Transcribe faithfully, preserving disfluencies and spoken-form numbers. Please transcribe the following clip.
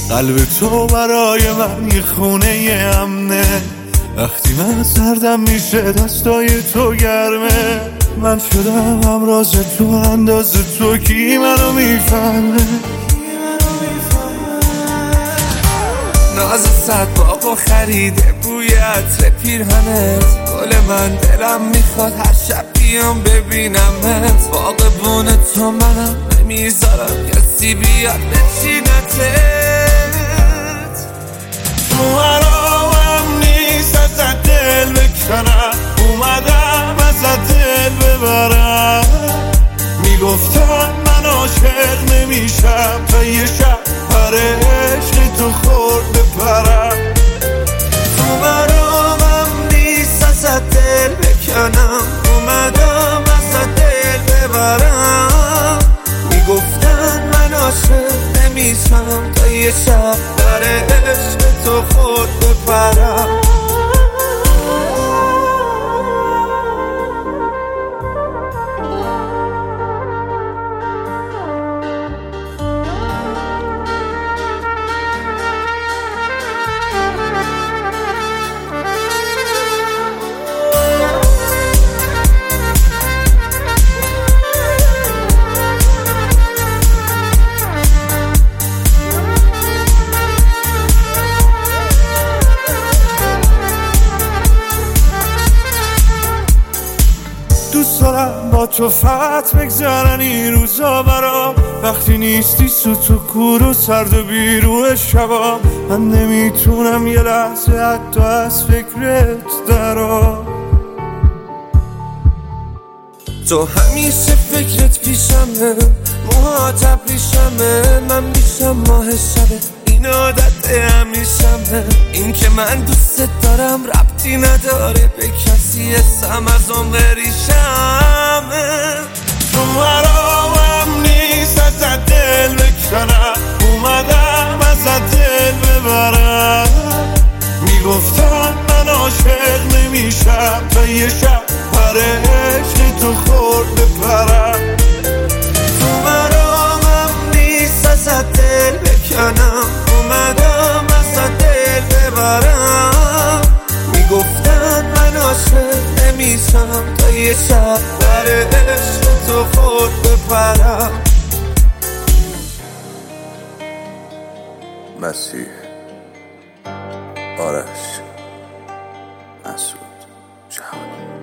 قلب تو برای من یه خونه امنه، وقتی من سردم میشه دستای تو گرمه. من شدم همراز تو اندازه تو، کی منو میفهمه؟ ناز صد باغو خریده بوی عطر پیرهنت، گل من دلم میخواد هر شب بیام ببینمت. باغبون تو منم نمیذارم کسی بیاد بچینتت. تو حرامم نیست ازت دل بکنم، اومدم ازت دل ببرم. میگفتم من عاشق نمیشم تا یه شب پر عشق تو خورد بپرم. تو برامم نیست ازت دل بکنم، اومدم ازت دل ببرم. میگفتن من عاشق نمیشم تا یه شب پر عشق تو خورد بپرم. دوست دارم با تو فقط بگذرن این روزا برام، وقتی نیستی سوت و کور و سرد و بیروح شبام. من نمیتونم یه لحظه حتی از فکرت درام. تو همیشه فکرت پیشمه، موهات ابریشمه، من میشم ماه شبه، این عادت همیشمه. این که من دوست دارم ربطی نداره به کسی، اسم از اون بریشمه. تو حرامم نیست ازت دل بکنم، اومدم ازت دل ببرم. میگفتم من عاشق نمیشم تا یه شب پر عشق تو خورد بپرم. تو حرامم نیست ازت دل بکنم، اومدم ازت دل ببرم. میگفتن من عاشق نمیشم تا یه شب پر عشق تو خورد بپرم. مسیح، آرش، مسعود، جهانی.